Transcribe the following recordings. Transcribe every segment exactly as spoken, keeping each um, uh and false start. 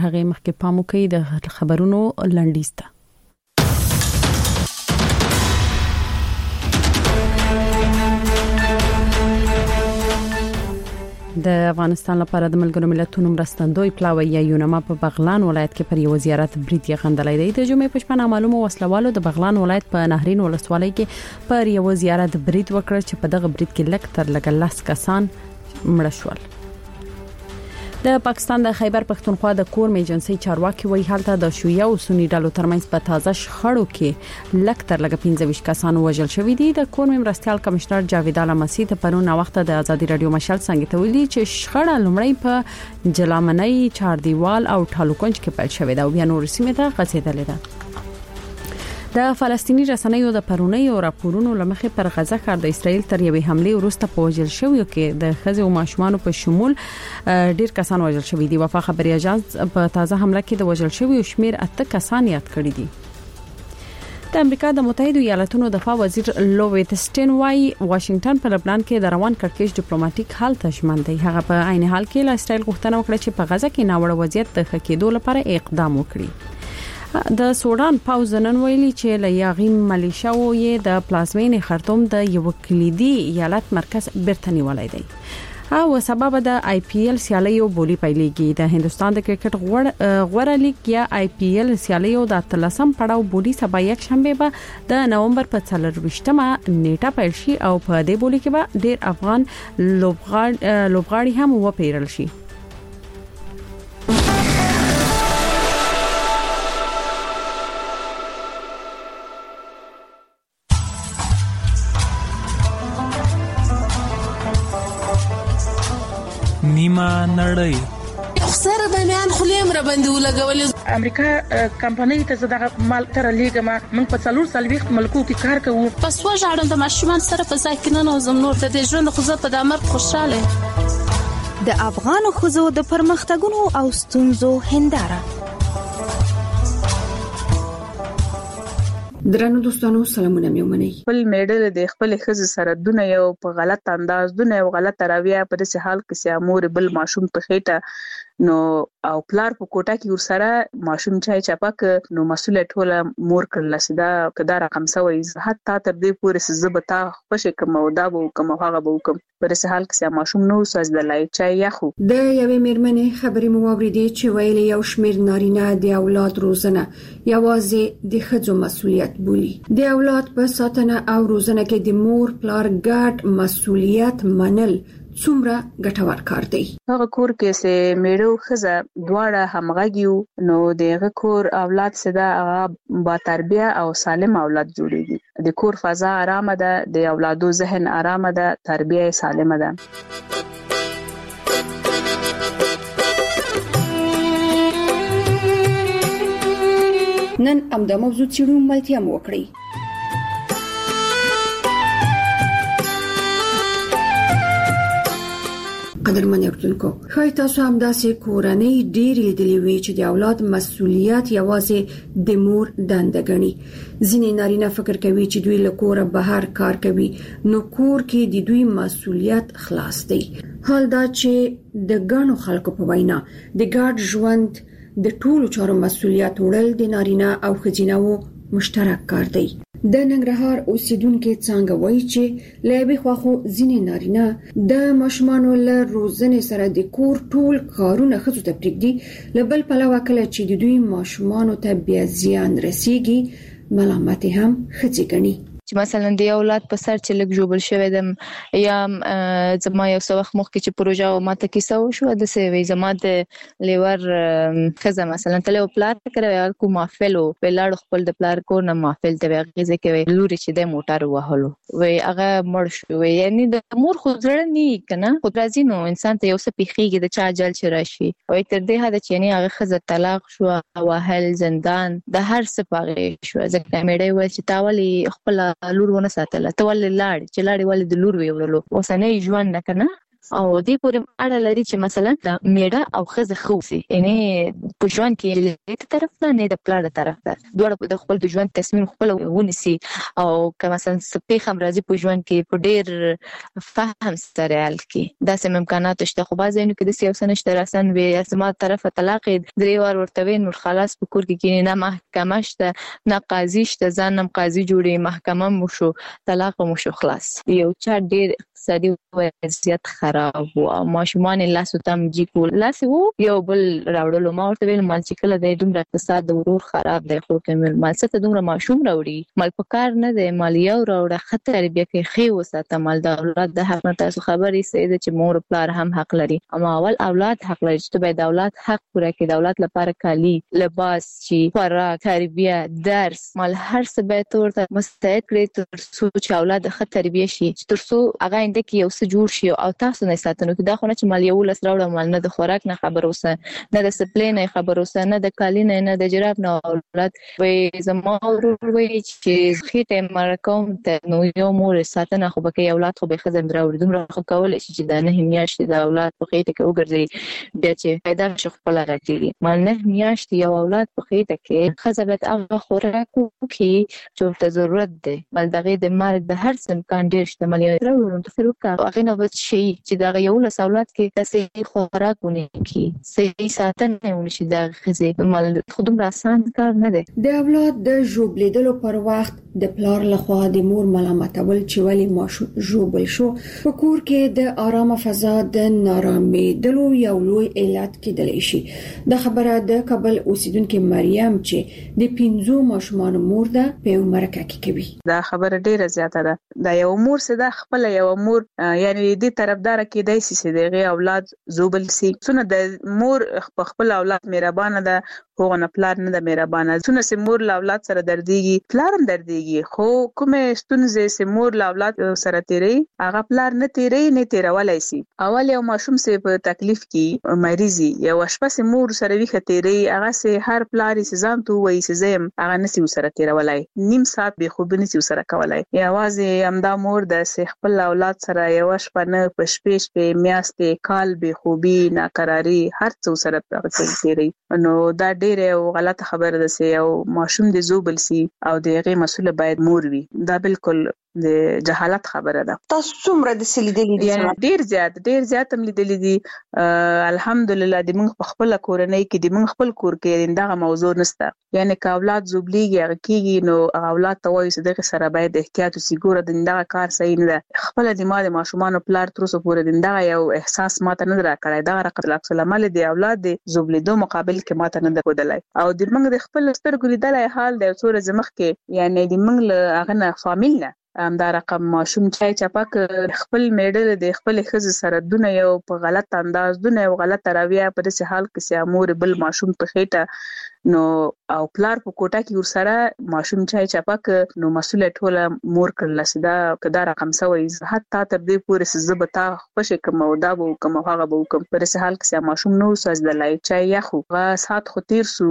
هغه مخکې پام وکړي د خبرونو لنډیز ته. د افغانستان لپاره د ملګرو ملتونو مرستندوی پلاوی یا یونما په بغلان ولایت کې پر یو زیارت برید یې غندلې دی. د جمعې په شپه معلومه وسلوالو د بغلان ولایت په نهرین ولسوالۍ کې پر یو زیارت برید وکړ چې په دغه برید کې لک تر لګ لاس کسان مړ شول. د پاکستان د خیبر پختونخوا د کورم ایجنسی چارواکي وایي حالت د شیعه او سنی ډلو ترمنځ په تازه شخړو کې لک تر لګ پنځه ویشت کسان وژل شوي دي. د کورم مرستيال کمشنر جاوید اعلی مسیح ته پرون وخت د ازادي رادیو مشال څنګه ته ویلي چې شخړه لومړی په جلامنۍ چاردیوال او ټالوکنج کې پیل شوې ده او بیا نور سیمه ته غځېدلې ده. د فلسطینی رسنیو د پرونی او راپورونو لمخې پر غزه ښار د اسرایل تر یوې حمله وروسته په وژل شویو کې د خزو او ماشومان په شمول ډیر کسان وژل شوي دي. وفا خبري اژانس په تازه حمله کې د وژل شویو شمیر اته کسان یاد کړی دي. د امریکا د متحده ایالاتونو دفاع وزیر لویت سټین وايي واشنگټن په لبنان کې د روان کړکېچ ډیپلوماټیک حل ته ژمن دی. هغه په عین حال کې له اسرایل غوښتنه وکړه چې په غزه کې ناوړه وضعیت د ښه کېدو لپاره اقدام وکړي. د سودان پاوز نن ویلي چې له یاغي ملیشاو یې د پلازمینې خرطوم د یو کلیدي ایالت مرکز برته نیولای دی او سبب د آی پی ایل سیالیو بولی پیلېږي. د هندستان د کرکټ غوړ غوړه لیګ یا آی پی ایل سیالیو د اتلسم پړاو بولی سبا یک شنبه به د نومبر په څلرويشتمه نیټه پیل شي او په دې بولی کې به ډیر افغان لوبغاړي لوبغاړي هم وپیرل شي. نیمه نړۍ اخسر بنیان خلیم را باندې ولګول. امریکا کمپنۍ ته زداغه مال تر لیګما من په څلور سلويخت ملکو کې کار کوو. پس وژاړم د ماشومان سره په ځای کې نه نوزم نور د ژوند خو زه په دمر خوشاله. د افغان خزو د پرمختګونو او ستونزو هنداره. درنو دوستانو سلامونه مې ومنئ. خپل میډل د خپل خزه سره دونه یو په غلط انداز دونه یو غلط راویا په داسې حال کې چې امور بل ماشوم په خېټه نو او پلار په کوټه کې ورسره ماشوم چای چپک نو مسؤلیت ټوله مور کړل سدا کدا رقم سوي حتی تر دې پورې زبتا خوش کوم او دا وو کوم هغه وو کوم په داسې حال کې ماشوم نو سوز د لای چای یخو. د یوې میرمنې خبرې مو واوریدې چې ویلي یو شمیر نارینه د اولاد روزنه یوازې د خځو مسؤلیت بولي. د اولاد په ساتنه او روزنه کې د مور پلار ګډ مسؤلیت منل څومره ګټور کار دی. هغه کور کې سه میړو خزه دواړه همغږیو نو دغه کور اولاد سدا هغه با تربیه او سالم اولاد جوړیږي. د کور فضا آرامه ده، د اولادو ذهن آرامه ده، تربیه سالمه ده. نن امدا موضوع چیرو ملتیا مو وکړي. قدرمن اردوونکو خای تاسو هم داسې کورنۍ ډېرې لیدلې وي چې د اولاد مسؤلیت یوازې د مور دنده ګڼي. ځینې نارینه فکر کوي چې دوی له کوره بهر کار کوي نو کور کې د دوی مسؤلیت خلاص دی. حال دا چې د ګڼو خلکو په وینا د ګډ ژوند د ټولو چارو مسؤلیت وړل د نارینه او ښځینه مشترک کار دی. د ننګرهار اوسیدونکو څنګه وایي چې لایبي خواخو ځینې نارینه د ماشومانو له روزنې سره د کور ټول کارونه خځو ته پرېږدي. له بل پلوه کله چې د دوی ماشومانو ته بیا زیان رسیږي ملامت هم خځې ګڼي. چې مثلا د اولاد په سر چې لګ جوړ شوی دم یا زما یو څو وخت مخکې چې پروژه ماته کیسه وشو د سوي زما د لیور خزه مثلا تل پلار کړو کو محفلو بلاد خپل د پلار کو نه محفل ته غیزه کوي لوري چې د موټر وهلو وي هغه مړ شو یعنی د مور خو ځړ نه کنه خو راځي نو انسان ته یو څه پیخيږي د چا جل چې راشي او تر دې هدا چې یعنی هغه خزه طلاق شو او هل زندان د هر څه پاغې شو ځکه مېړې ول چې تاولي خپل لور ونه ساتله ته ول لاړ چې لاړ ول د لور ویورلو اوسنۍ ژوند نه کنه او دې پورې اړه لري چې مثلا د میړه او ښځه خوسي یعنی په ژوند کې د طرف نه نه د پلار طرف ته دوه د خپل د ژوند تصمیم خپل ونیسي او که مثلا سپې هم راځي په ژوند کې په ډېر فهم سره حل کې دا سم امکانات شته خو بعضې نو کې د سیاست نشته راسن وي اسما طرف طلاق درې وار ورته وین نو خلاص په کور کې کې نه محکمه شته نه قاضي شته ځانم قاضي جوړي محکمه مو شو طلاق مو شو خلاص یو چا ډېر اقتصادي وضعیت خراب و او ماشومان لاس تم جی کول لاس وو یو بل راوړلو ما ورته ویل مال چې کله د دومره اقتصاد د ورور خراب دی خو کومل مال څه دومره ماشوم راوړي مال پکار نه دی مال یو راوړه خطر بیا کې خي وساته مال د اولاد د حق نه تاسو خبرې سي چې مور پلار هم حق لري اما اول اولاد حق لري چې به د اولاد حق پوره کړي د اولاد لپاره کالي لباس چې خوراک تربیه درس مال هر څه به تورته مستعد کړي تر څو چې اولاد د ښه تربیه شي تر څو هغه انده کې یو څه جوړ شي او تاسو نه ساتنو کې دا خو نه چې مال یو لس راوړم مال نه د خوراک نه خبر اوسه نه د سپلې نه خبر اوسه نه د کالي نه نه د جراب نه اولاد وې زما ورور وې چې خېټه مرکوم ته نو یو مور ساتنه خو به کې اولاد خو به خزم دراوړي دومره خو کول شي چې دا نه میاشتې د اولاد په خېټه کې وګرځي بیا چې پیدا شي خپل راځي مال نه میاشتې یو اولاد په خېټه کې خزبت هغه خوراک کې چې ته ضرورت دی بل دغه د مرګ د هر څه امکان ډېر شته مال یو راوړم ته فروکا هغه نو شي چې دا یو له اولاد کې د صحیح خوراکونه کې صحیح ساتنه ونشي د خزې مال خودم راسان کار نه دی د اولاد د ژوبلیدلو پر وخت د پلار لخوا د مور ملامتول چې ولی ماشوم ژوبل شو په کور کې د آرامه فضا د نارامېدلو یو لوی علت کېدلی شي د خبره د کابل اوسیدونکو مریم چې د پنځو ماشومان مور ده په مرکه کې کوي دا خبره ډیره زیاته ده دا یو مور سره د خپل یو مور یعنی دې طرفدار کې دای سي دغه اولاد زوبل سي څونه د مور خپل اولاد مهربانه ده هغه نه پلار نه د مهربانه څونه سي مور له اولاد سره درديږي پلار هم درديږي خو کومه ستونزې سي مور له اولاد سره تیری هغه پلار نه تیری نه تیرولای سي اول یو ماشوم سي په تکلیف کې مریضي یو شپه سي مور سره وی ختيري هغه سي هر پلار سي ځان تو وای سي زم هغه نسي سره تیرولای نیم ساعت به خوب نسي سره کولای یوازې همدا مور د خپل اولاد سره یو شپه نه په شپې شپې میاشتې کال به خوبي ناقراری هر څه سره پراته نو دا ډېر غلط خبره ده چې یو ماشوم د زوبل سي او دغه مسؤل باید مور وي دا بالکل د جهالت خبره ده تاسو څومره د سلیدلې دي یعنی ډیر زیات ډیر زیات هم لیدلې دي الحمدلله د موږ په خپل کورنۍ کې د موږ خپل کور کې دغه موضوع نشته یعنی که اولاد زوبليږي هغه کېږي نو اولاد ته وایي چې دغه سره باید احتیاط وسي ګوره دغه کار صحیح نه ده خپل د ما د ماشومان پلار تر اوسه پورې دغه یو احساس ماته نه راکړی دا رقم اکثر عمل د اولاد د زوبلیدو مقابل کې ماته نه ده ودلای او د موږ د خپل سترګو لیدلای حال د څور زمخ کې یعنی د موږ له هغه نه فامیل نه ام دا رقم ماشوم چای چپک خپل میډل د خپل خزه سره دونه یو په غلط انداز دونه یو غلط رویه په داسې حال کې چې امور بل ماشوم په خېټه نو او پلار په کوټه کې ورسره ماشوم چای چپک نو مسؤل ټوله مور کړل سدا کدا رقم سوي حتی تر دې پورې زبتا خوشی کوم او دا بو کوم هغه بو کوم په داسې حال کې ماشوم نو سوځدلای چای یا خو غا سات خو تیر سو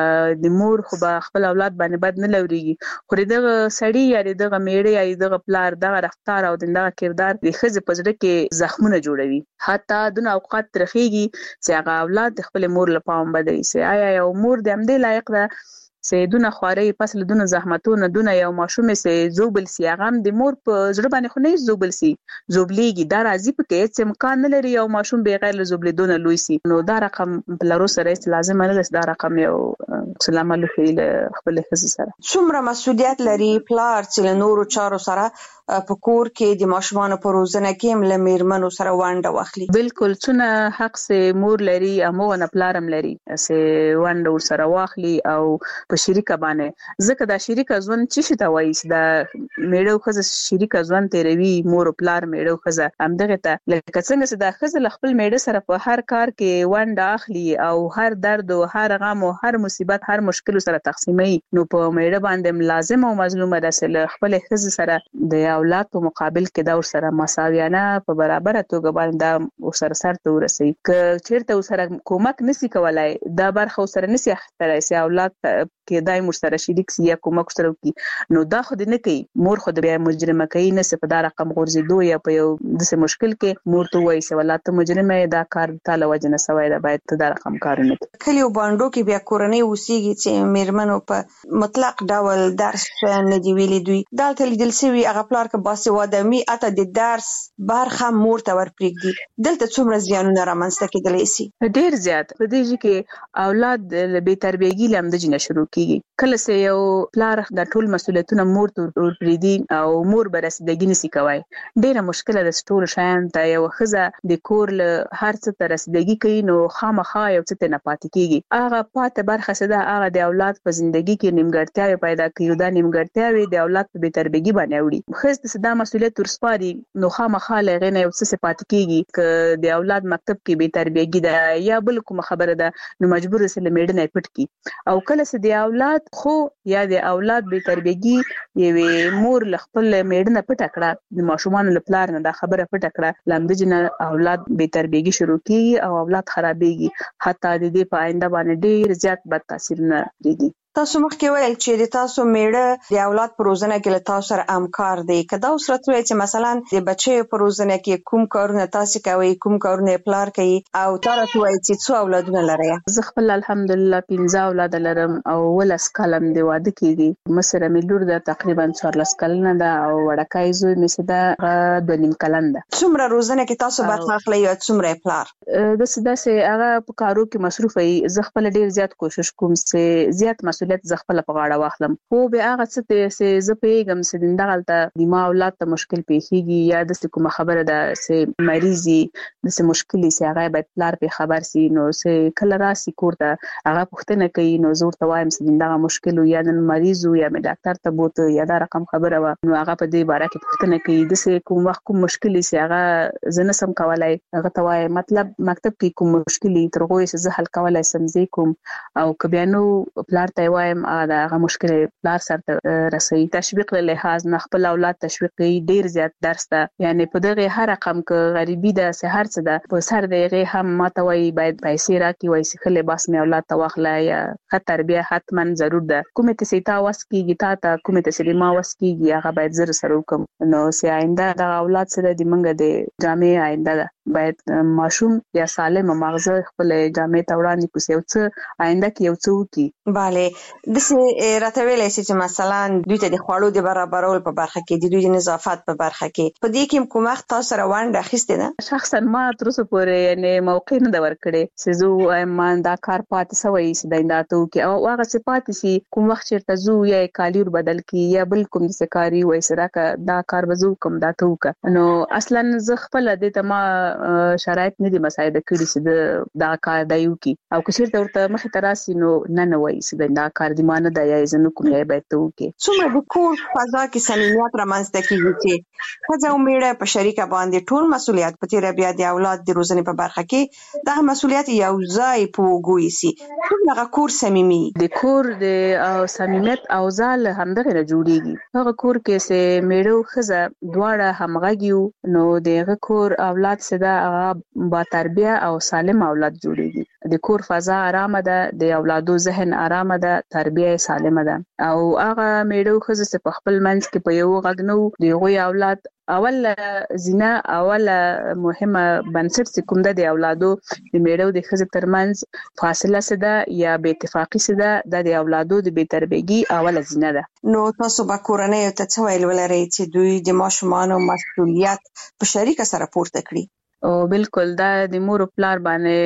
د مور خو به خپل اولاد باندې بد نه لوريږي خو دغه سړی یا دغه میړه یا دغه پلار دغه رفتار او دغه کردار د خزه پزړه کې زخمونه جوړوي حتی دونه اوقات ترخیږي چې هغه اولاد خپل مور لپاره بدوي سي آیا یو مور د دې لایق ده سه دونه خواري پس له دونه زحمتونه دونه یو ماشوم سه زوبل سی هغه د مور په زړه باندې خو نه زوبل سی زوبليږي دا راځي په کې چې امکان نه لري یو ماشوم بغیر له زوبلیدونه لوي سي نو دا رقم بلارو سره لازم نه ده دا رقم یو سلام علیکم خپل خزي سره څومره مسؤلیت لري پلار چې نورو چارو سره په کور کې د ماشومان په روزنه کې هم لمیرمنو سره وانډه واخلي بالکل څونه حق سه مور لري امو نه پلارم لري سه وانډه ور سره واخلي او په شریکه باندې ځکه دا شریکه ځوان چې شته وایي دا میړو خزه شریکه ځوان تیروي مور پلار میړو خزه همدغه ته لکه څنګه چې دا خزه خپل میړه سره په هر کار کې وانډه اخلي او هر درد او هر غم او هر مصیبت هر مشکل سره تقسیمي نو په میړه باندې لازم او مظلومه ده خپل خزه سره د اولاد په مقابل کې دا ور سره مساویانه په برابر توګه باندې ور سره سره ته ورسي ک چیرته ور سره کومک نسی کولای دا برخه ور سره نسی اختلای سي اولاد کې دای مور سره شریک سي یا کومک سره کوي نو دا خو دې نه کوي مور خو د مجرمه کوي نه څه په دا رقم غورځېدو یا په یو داسې مشکل کې مور ته وایي چې ولاته مجرمه دا کار تعالی وجنه سوای دا باید ته دا رقم کارونه کوي کلیو باندې کې بیا کورنۍ اوسېږي چې میرمنو په مطلق ډول درس نه دی ویلي دوی دلته لیدل شوی هغه پلار کې باسواده می اته د درس برخه مور ته ورپرېږدي دلته څومره زیانونه رامنځته کېدلی شي ډیر زیات په دې کې اولاد له بې تربیګي لامل جنه شروع کیږي کله چې یو پلار د ټول مسولیتونه مور ته ورپرېږدي او مور برسیدګي نسی کوي ډیره مشکله ده ټول شایان ته یو خزه د کور له هر څه ته رسیدګي کوي نو خامخا یو څه نه پاتې کیږي هغه پاتې برخه سده هغه د اولاد په ژوندۍ کې نیمګړتیاوې پیدا کوي دا نیمګړتیاوې د اولاد په بې تربیګي باندې وړي خزه صدا مسولیت ورسپاري نو خامخا لغه نه یو څه پاتې کیږي ک د اولاد مکتب کې بې تربیګي ده یا بل کوم خبره ده نو مجبور سره میډنه پټ کی او کله چې د اولاد خو یا د اولاد بې تربیګي یوه مور خپل میډنه پټ کړه د ماشومان له پلار نه دا خبره پټ کړه لامدجنه اولاد بې تربیګي شروع کیږي او اولاد خرابېږي حتی د دې په آینده باندې ډیر زیات بد تاثیرونه لري تاسو مخکې ویل چې د تاسو میړه د اولاد په روزنه کې له تاسو سره همکار دی کدا صورت وي چې مثلا د بچي په روزنه کې کوم کارونه تاسو کوي کوم کارونه پلار کوي او تاسو وایي چې څو اولادونه لري زه خپل الحمدلله پنځه اولاد لرم او ولس کلم دی واده کیږي مسره ملور د تقریبا څوارلس کلنه ده او وړکای زوی مې ده د نیم کلن ده څومره روزنه کې تاسو برخه اخلي او څومره پلار د سده سه هغه په کارو کې مصروف وي زه خپل ډیر زیات کوشش کوم چې زیات مسؤلیت ز خپل په غاړه واخلم خو به هغه څه چې زه پیغام سدین دغلته د ما اولاد ته مشکل پیښیږي یا د کومه خبره ده چې مریضي د مشکلي سي هغه باید پلار په خبر سي نو چې کله راسي کوړه هغه پوښتنه کوي نو زور ته وایم سدین دغه مشکل یا د مریض یا د ډاکټر ته بوته یا دا رقم خبره و نو هغه په دې باره کې پوښتنه کوي د کوم وخت کوم مشکلي سي هغه زنه سم کولای هغه ته وایم مطلب مکتب کې کوم مشکلي ترغوي چې زه حل کولای سم زی کوم او کبيانو پلار ته وایم دا هغه مشکل پلار سره رسي تشویق له لحاظ نه خپل اولاد تشویق کوي ډیر زیات درس ده یعنی په دغه هر رقم ک غریبي ده سحر څه ده په سر دغه هم ماته وای باید پیسې راکې وای سخله باس مې اولاد ته واخله یا خطر بیا حتما ضرور ده کومه ته سیتا واسکیږي تا ته کومه ته سلیما واسکیږي هغه باید زر سره وکم نو سي آینده د اولاد سره د منګه د جامع آینده ده باید ماشوم یا سالم مغزه خپل جامع توړانی کوسي او څه آینده کې یو څه وکي bale د څه راته ویلې چې مثلا دوی ته د خوړو د برابرول په برخه کې د دوی د نظافت په برخه کې په دې کې کوم وخت تاسو سره وانډه اخیسته ده شخصا ما تر اوسه پورې یعنی موقع نه دا ورکړې چې زه ایم دا کار پاتې سوې چې داینداتو کې او هغه څه پاتې سي کوم وخت چیرته زو یا کالیر بدل کی یا بل کوم څه کاری وای سره کا دا کار وزو کوم دا تو کا نو اصلا زه خپل د تما شرایط نه دي مساعده کړی چې دا کار دایو کی او که چیرته ورته مخ تراسي نو نه نه وای چې دا کار دی مانه د یا زنه کوم یا به تو کی څومره د کور فضا کې صمیمیت رامنځته کیږي چې خځه او میړه په شریکه باندې ټول مسولیت په تیر بیا د اولاد د روزنې په برخه کې دا مسولیت یو ځای پوغوي سي څنګه کور صمیمي د کور د صمیمیت او ځال همدغه نه جوړیږي هغه کور کې چې میړه خزه دواړه همغږیو نو دغه کور اولاد سده با تربیه او سالم اولاد جوړیږي د کور فضا آرامه ده د اولادو ذهن آرامه ده تربیه سالمه ده او هغه میړه خزه په خپل منځ کې په یو غږنو دی اولاد اول زینا اول مهمه بنسټ کوم ده د اولادو د میړه د خزه ترمنځ فاصله سده یا بې اتفاقی سده د اولادو د بې تربیګي اول زینا ده نو تاسو به کورنۍ ته څه ویل ولرئ چې دوی د ماشومان او مسؤلیت په شریکه سره پورته کړي او بالکل دا د مور او پلار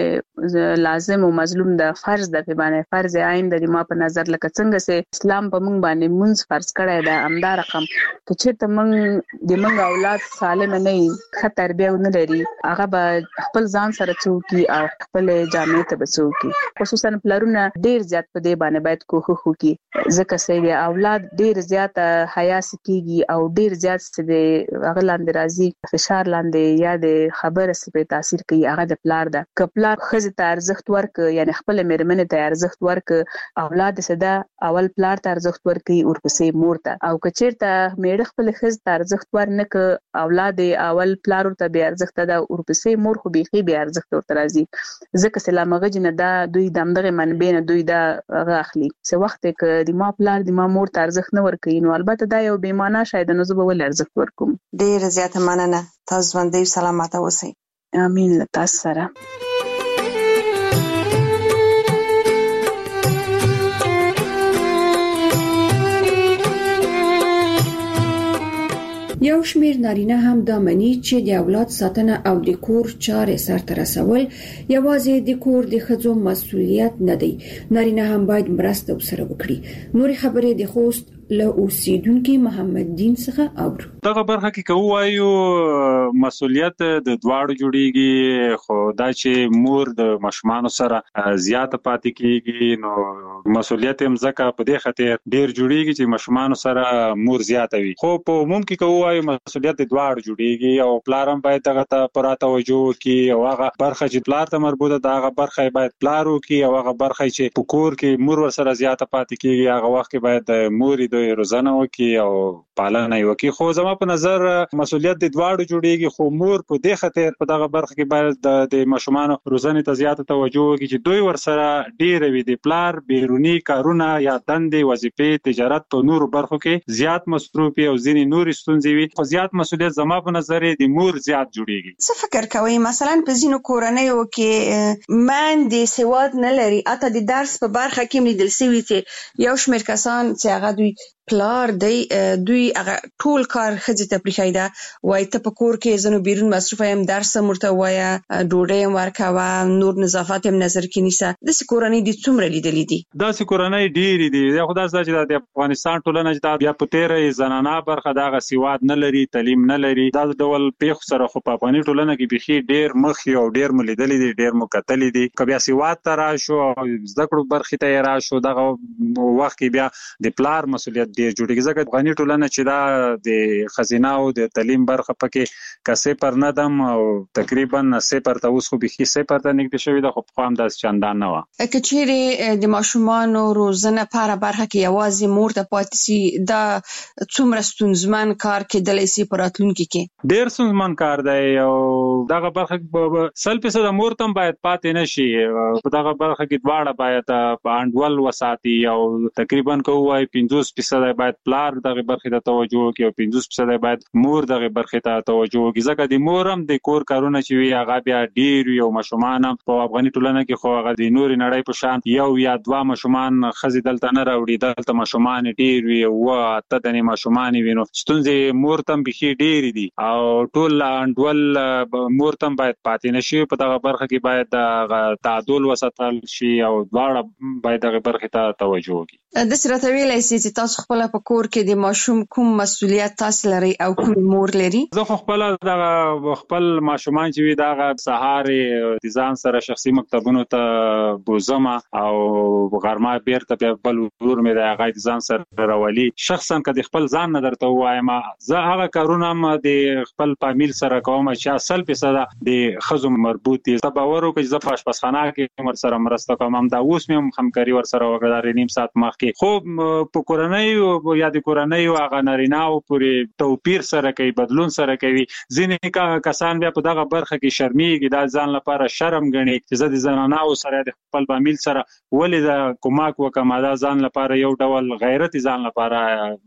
باندې لازم او مظلوم د فرض د باندې فرض عین د ما په نظر لکه څنګه چې اسلام په موږ باندې مونږ فرض کړی دا امدا رقم چې چې موږ د موږ اولاد سالم نه وي ښه تربیه ونه لري هغه به خپل ځان سره چوکي او خپل جامع ته بچوکي خصوصا پلارونه ډیر زیات په دې باندې باید کوښښ وکړي ځکه چې د اولاد ډیر زیات حیا سکیږي او ډیر زیات د هغه لاندې راځي فشار لاندې یا د خبر ورسې په تاثیر کوي هغه د پلار ده. کپلار خزه ته ارزښت ورک یعنی خپل میرمنې ته ارزښت ورک اولاد سده اول پلار ته ارزښت ورکي ورپسې مور ته. او کچیرته میړه خپل خزه ته ارزښت ورنک اولاد اول پلار ته به ارزښت ده ورپسې مور خو بيخي به ارزښت ورته راځي. ځکه سلام غجنه دا دوی دمدغه منبع نه دوی دا غاخلي څه وخت کې د ما پلار د ما مور ته ارزښت نه ورکي نو البته دا یو بې معنا شاید نه زه به ول ارزښت ورکوم. ډیر زیاته مننه. تاسو باندې سلامات اوسئ. امين تاسو سره. یو شمیر نارینه هم دا مني چې د اولاد ساتنه او د کور چارې سرته رسول یوازې د کور د ښځو مسؤلیت نه دی. نارینه هم باید مرسته وسره وکړي. نور خبرې د خوست له اوسیدونکو محمد دین څخه اورو. دغه برخه کې کوو مسؤلیت د دواړو جوړیږي خو دا چې مور د مشمانو سره زیاته پاتې کیږي نو مسؤلیت هم ځکه په دې خاطر ډیر جوړیږي چې مشمانو سره مور زیاته وي. خو په عموم کې کوو مسؤلیت د دواړو جوړیږي او پلار هم باید دغه ته پوره توجه وکړي او هغه برخه چې پلار ته مربوطه ده هغه برخه باید پلار وکړي او هغه برخه چې په کور کې مور ورسره زیاته پاتې کیږي هغه وخت کې باید مور د روزنه وکړي او پالنه وکړي. خو زما په نظر مسؤلیت د دواړو جوړیږي خو مور په دې خاطر په دغه برخه کې باید د مشمانو روزنه ته زیاته توجه وکړي چې دوی ورسره ډیر وي د پلار بیرونی کارونه یا دندې وظیفې تجارت په نورو برخو کې زیات مصروف او ځینې نور ستونزې وي خو زیات مسؤلیت زما په نظر د مور زیات جوړیږي. څه فکر کوئ مثلا په ځینو کورنیو کې من د سواد نه لري اته د درس په برخه کې لیدل شوی چې یو شمېر کسان چې هغه دوی پلار دی دوی هغه ټول کار خځې ته پریښایده وای ته په کور کې زنو بیرون مصروف یم درس مرته وای ډوډۍ ورکوه نور نظافت هم نظر کې نیسه. د کورنۍ د څومره لیدلې دي؟ دا کورنۍ ډېری دي. دا خدای سره چې د افغانستان ټولنه چې بیا په تیرې زنانه برخه دغه سواد نه لري تعلیم نه لري دا ډول پیښ سره خو په افغاني ټولنه کې بيخي ډېر مخ یو ډېر ملیدلې دي ډېر مکتلې دي. کبه سواد ترا شو زده کړو برخه ته را شو دغه وخت کې بیا د پلار مسؤلیت ډیر جوړیږي ځکه افغاني ټولنه چې دا د خزینه او د تعلیم برخه پکې کسې پر نه دم او تقریبا صفر ته اوس خو بيخي صفر ته نږدې شوی د خو په هم د چندان نه و. کچېره د ماشومان روزنه پر برخه کې یوازې مور ته پاتې سي دا څومره ستونزمن کار کې د لیسي پراتلونکو کې ډیر ستونزمن کار دی او دغه برخه سل پیسه د مور تم باید پاتې نشي په دغه برخه کې دواړه باید په انډول وساتي او تقریبا کوی پنځوس پیسه باید پلار دغه برخه ته توجه وکړي او پنځوس پیسه باید مور دغه برخه ته توجه وکړي ځکه د مور هم د کور کارونه چې وي هغه بیا ډیر یو مشومان په افغاني ټولنه کې خو هغه د نور نړۍ په شان یو یا دوا مشومان خزي دلته نه راوړي دلته مشومان ډیر وي او ته د نه مشومان وینو ستونزې مور تم بخي ډیر دي او ټول انډول مور تم باید پاتې نشي په دغه برخه کې باید تعادل وساتل شي او دواړه باید دغه برخه ته توجه وکړي. د سره ویلای سي چې تاسو خپل په کور کې د ماشوم کوم مسؤلیت تاسو لري او کوم مور لري؟ زه خپل د خپل ماشومان چې وي دغه سهار د ځان سره شخصي مکتبونو ته بوزم او غرمه بیرته په بل ور مې د هغه ځان سره راولي شخصا کله خپل ځان نه درته وایم زه هغه کارونه م د خپل فامیل سره کوم چې اصل په د خزو مربوط دي تباور او چې زه په آشپزخانه کې مر سره مرسته کوم هم دا اوس مې همکاري ور سره وکړه نیم ساعت مخکې خو په کورنۍ او یا د کورنۍ او هغه نارینه او پورې توپیر سره کوي بدلون سره کوي ځینې کسان بیا په دغه برخه کې شرمېږي دا ځان لپاره شرم ګڼي چې زه د زنانه او سره د خپل فامیل سره ولې دا کومک وکم دا ځان لپاره یو ډول غیرت ځان لپاره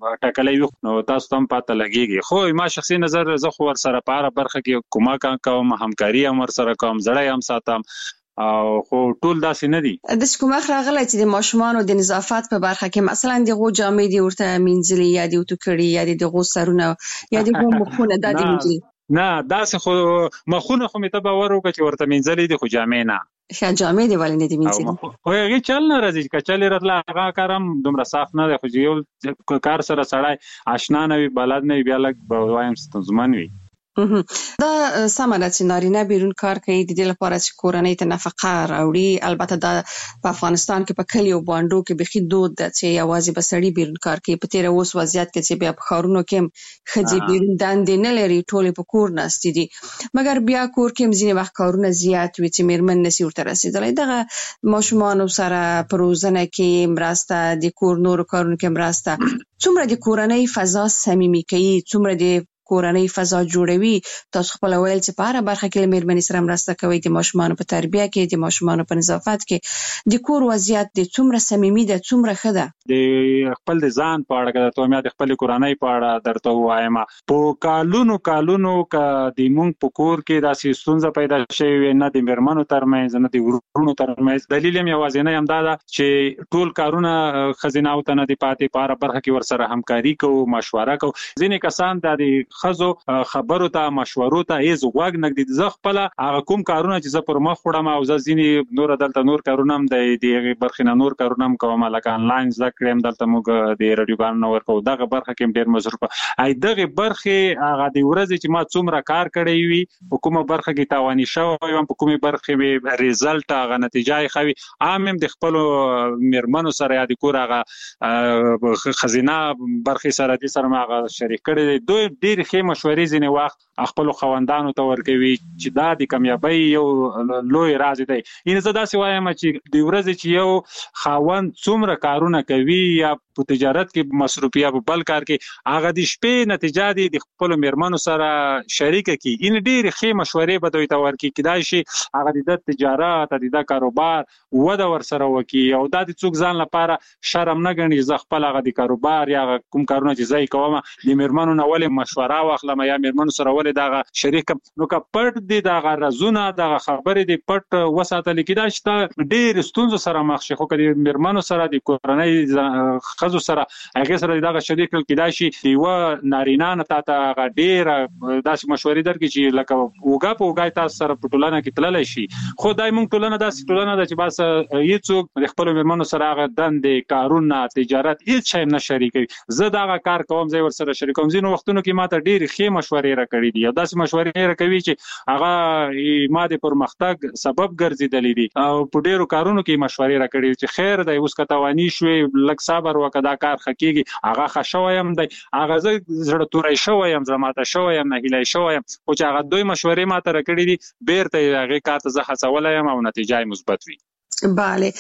ټکلې نو تاسو هم پاته لګيږي خو ما شخصي نظر زه خو ور سره په برخه کې کومک کوم همکاري هم ور سره کوم زړه هم ساتم او خو ټول داسې نه دي. د کومه راغلی چې د ماشومانو د نظافت په برخه کې مثلا دغه جامې دی ورته مینځلي یا د وټکړي یا دغه سرونه یا دغه مخونه د دې مینځلي نه داسې خو مخونه خو مې ته باور وکړ چې ورته مینځلي دي خو جامې نه ښه جامې دی ولې نه دی مینځلي خو هغه چل نه راځي چې چل راتله هغه کارم دومره صاف نه دی خو یو کار سره سړی آشنا نه وي بلد نه وي بیا لګ وایم ستونزمن وي دا سمه ده چې نارینه بیرون کار کوي د دې لپاره چې کورنۍ ته نفقه راوړي. البته دا په افغانستان کې په کلیو باندو کې بخي دود ده چې یوازې بسړي بیرون کار کوي. په تیر اوس وضعیت کې چې بیا په خارونو کې خځې بیرون دندې نه لري، ټولې په کور ناستې دي، مګر بیا کور کې ځینې وخت کارونه زیات وي چې میرمن نشي ورته رسیدلی. دغه ماشومان سره په روزنه کې مرسته، د کور نورو کارونو کې مرسته، څومره د کورنۍ فضا صمیمي کوي، څومره د کورنۍ فضا جوړوي. تاسو خپل ویل چې په هر برخه کې میرمنې سره مرسته کوي، د ماشومان په تربیه کې، د ماشومان په نظافت کې، د کور وضعیت د څومره صمیمي ده، څومره ښه ده. د خپل د ځان په اړه که ته د خپل کورنۍ په اړه درته وایم، په کالونو کالونو ک د مونږ په کور کې داسې ستونزه پیدا شوې نه د میرمنو ترمنځ نه د ورونو ترمنځ. دلیل یې یوازینی همدا ده چې ټول کارونه ښځینه او ته نه دي پاتې، په هره برخه کې ورسره همکاري کوو، مشوره کوو. ځینې کسان د خزو خبرو ته مشورو ته هیڅ غوږ نه ږدي. زه خپل هغه کوم کارونه چې زه پر مخ وړم او زه ځینې نور دلته نور کارونه هم د دې برخې نه نور کارونه هم کوم، لکه انلاین زده کړې هم دلته موږ د راډیوګانو ورکوو. دغه برخه کې ډېر مصروفه ای دغه برخې هغه د ورځې چې ما څومره کار کړی وي، په کومه برخه کې تاواني شوی یم، په کومې برخې مې ریزلټ هغه نتیجه یې ښه وي، عام هم د خپلو میرمنو سره یا د کور هغه ښځینه برخې سره دې سره ما هغه شریک کړی دی. دوی ډېرې ښې مشورې ځینې وخت خپلو خاوندانو ته ورکوي چې دا د کامیابۍ یو لوی راز دی. یعنې زه داسې وایم چې د ورځې چې یو خاوند څومره کارونه کوي یا په تجارت کې مصروف یا په بل کار کې، هغه د شپې نتیجه دی د خپلو میرمنو سره شریکه کړي. یعنې ډېرې ښې مشورې به دوی ته ورکړي، کیدای شي هغه د ده تجارت، د ده کاروبار وده ورسره وکړي او دا د څوک ځان لپاره شرم نه ګڼي. زه خپل هغه د کاروبار یا کوم کارونه چې زه یې کوم د میرمنو نه ولې مشوره واخلم یا میرمنو سره ولې دغه شریک نو که پټ دي دغه رازونه دغه خبرې دي پټ وساتل کېدای شي ته ډېر ستونزو سره مخ شي. خو که د میرمنو سره د کورنۍ ښځو سره هغې سره دغه شریک کړل کېدای شي د یوه نارینه نه تا ته هغه ډېره داسې مشورې درکړي چې لکه اوږه په اوږه تاسو سره په ټولنه کې تللی شي. خو دا موږ ټولنه داسې ټولنه ده چې بس هېڅوک د خپلو میرمنو سره هغه دندې، کارونه، تجارت هېڅ شی نه شریکوي. زه دغه کار کوم، زه یې ورسره شریکوم. ځینو وختونو کې ما ته ډېرې ښې مشورې راکړي دي او داسې مشورې راکوي چې هغه ما د پرمختګ سبب ګرځېدلې دي او په ډېرو کارونو کې مشورې راکړي چې خیر دی، اوس که تواني شوې لږ صبر وکړه، دا کار ښه کېږي. هغه ښه شوی یم دی، هغه زه زړه توری شوی یم، زړه ماته شوی یم، نهیلی شوی یم، خو چې هغه دوی مشورې ما ته راکړي دي بېرته یې هغې کار ته زه هڅولی یم او نتیجه یې مثبت وي. بله،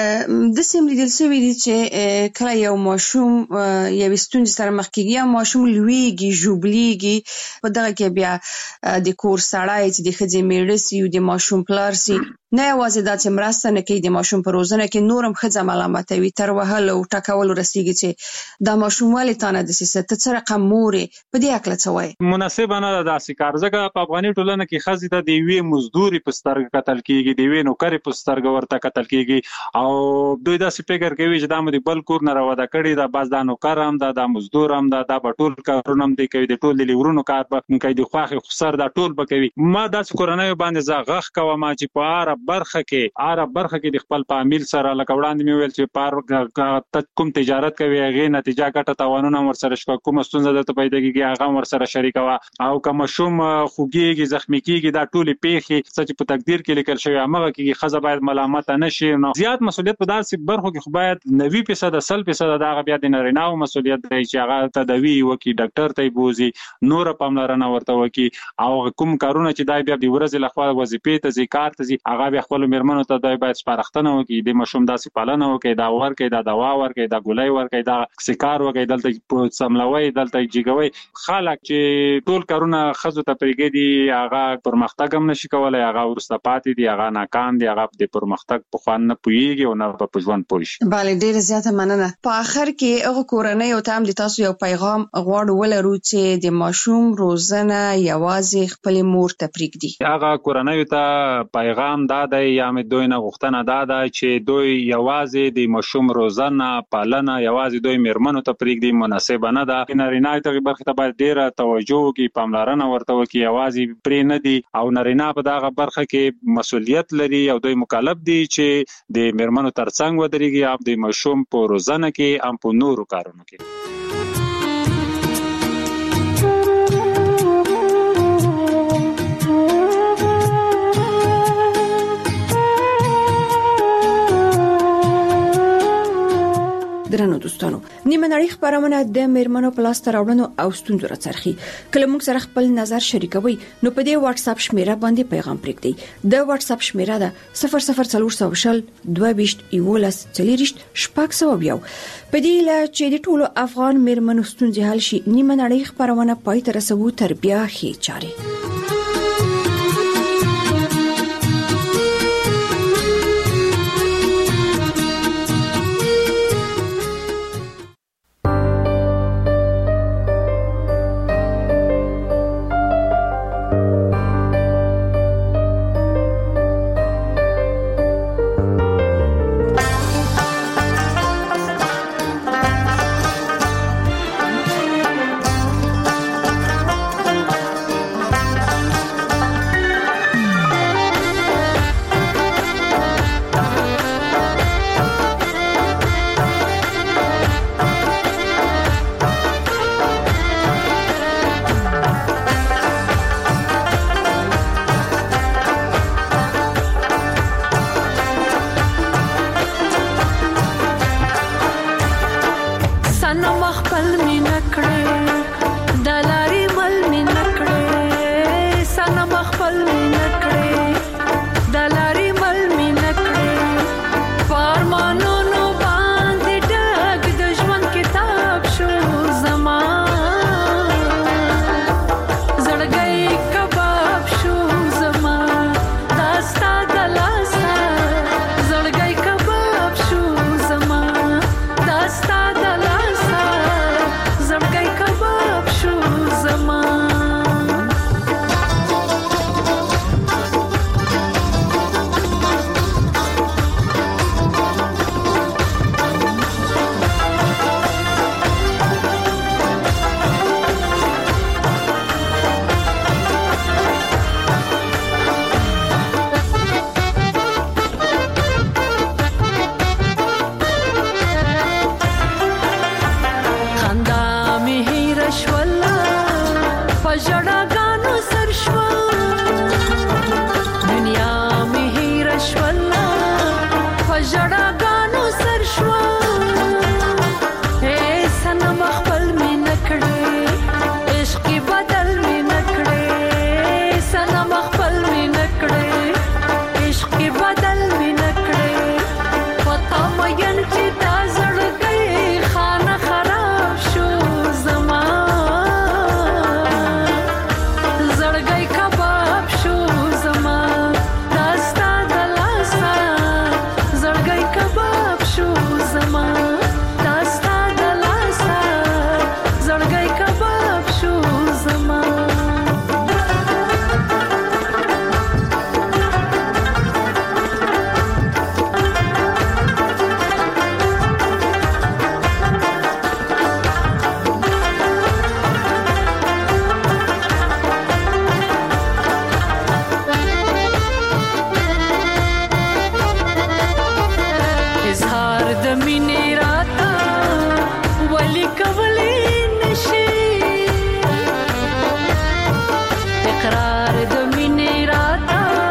داسې هم لیدل شوي دي چې کله یو ماشوم یوې ستونزې سره مخ کېږي یا ماشوم لویږي، ژوبلیږي، په دغه کې بیا د کور سړی چې د ښځې میړه سي او د ماشوم پلار سي نه یوازې دا چې مرسته نه کوي د ماشوم په روزنه کې، نور هم ښځه ملامتوي، تر وهلو او ټکولو رسېږي چې دا ماشوم ولې تا نه داسې څه، ته څه رقم مور یې. په دې هکله څه وایې؟ مناسبه نه ده داسې کار، ځکه په افغاني ټولنه کې ښځې ته د یوې مزدورې په سترګه کتل کېږي، د یوې نوکرې په سترګه ورته کتل کېږي او دوی داسې فکر کوي چې دا مو د بل کور نه راوده کړې ده، بس دا نوکر هم ده، دا مزدور هم ده، دا به ټول کارونه هم دی کوي، د ټول د لیورونو کار به کوي، د خوښې خسر دا ټول به کوي. ما داسې کورنیو باندې زه غږ کوم چې په هره برخه کې هره برخه کې د خپل فامیل سره، لکه وړاندې مې ویل چې پار کوم تجارت کوي هغې نتیجه ګټه تاوانونه هم ورسره شکوه، کومه ستونزه درته پیدا کېږي هغه هم ورسره شریکوه. او که ماشوم خوږېږي، زخمي کېږي، دا ټولې پیښې څه چې په تقدیر کې لیکل شوي همغه کېږي. ښځه باید ملامته نه شي. نو زیات مسؤلیت په داسې برخو کې خو باید نوي فیصده سل فیصده د هغه بیا د نارینه‌و مسؤلیت دی چې هغه تداوي وکړي، ډاکټر ته یې بوځي، نوره پاملرنه ورته وکړي. او کوم کارونه چې دی بیا د ورځې لخوا وظیفې ته ځي، کار ته ځي، هغه بیا خپلو میرمنو ته دی باید سپارښتنه وکړي، د ماشوم داسې پالنه وکړي، دا ورکړي، دا دوا ورکړي، دا ګولۍ ورکړي، دا سکار وکړي، دلته سملوي، دلته جګوي. خلک چې ټول کارونه ښځو ته پرېږدي هغه پرمختګ هم نشي کولی، هغه وروسته پاتې دي، هغه ناکام دي، هغه د پرمختګ په خوند نه پوهېږي او نه په ژوند پوه شي. بله، ډېره زیاته مننه. په آخر کې هغو کورنیو ته هم د تاسو یو پیغام غواړو ولرو چې د ماشوم روزنه یوازې خپلې مور ته پرېږدي. هغه کورنیو ته پیغام دا دی یا مې دوی نه غوښتنه دا ده چې دوی یوازې د ماشوم روزنه، پالنه یوازې دوی میرمنو ته پرېږدي، مناسبه نه ده. نارینه دغې برخې ته باید ډېره توجه وکړي، پاملرنه ورته وکړي، یوازې پرې نه دي. او نارینه په دغه برخه کې مسؤلیت لري او دوی مکلف دي چې د میرمنو ترڅنګ ودرېږي، هم د ماشوم په روزنه کې، هم په نورو کارونو کې. درنو دوستانو، نیمه نړۍ خبرونه د میرمنو په لاس راوړنو او ستونزو راڅرخي. کله موږ سره خپل نظر شریکوي نو په دې واتس اپ شمیره باندې پیغام پرېږدئ. د واتس اپ شمیره ده صفر صفر څلور سوه شل دوه ویشت یولس څلوېښت شپږ سوه یو. په دې لا چې د ټولو افغان میرمنو ستونزې حل شي، نیمه نړۍ خبرونه پای ته رسوو تر بیا ښې چارې.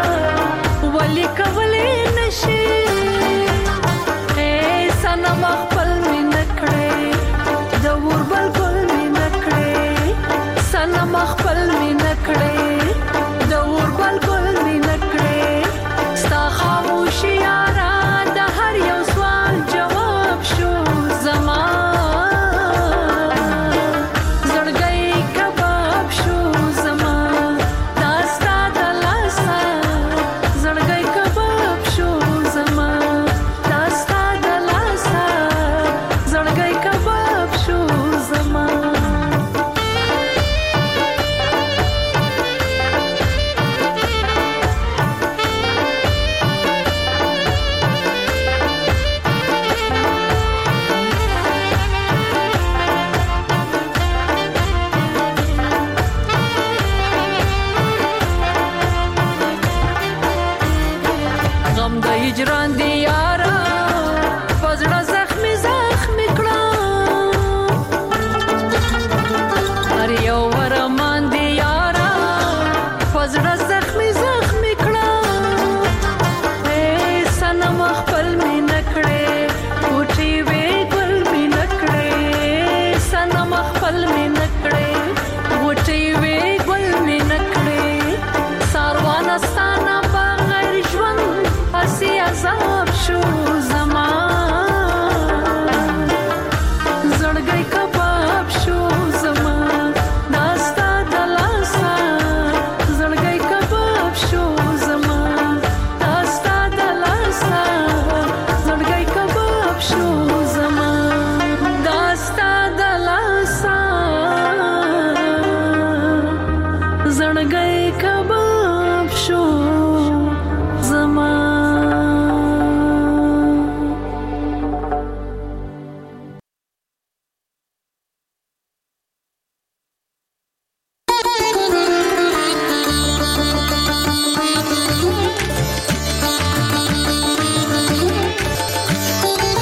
ولی کولې نشي، اے سنم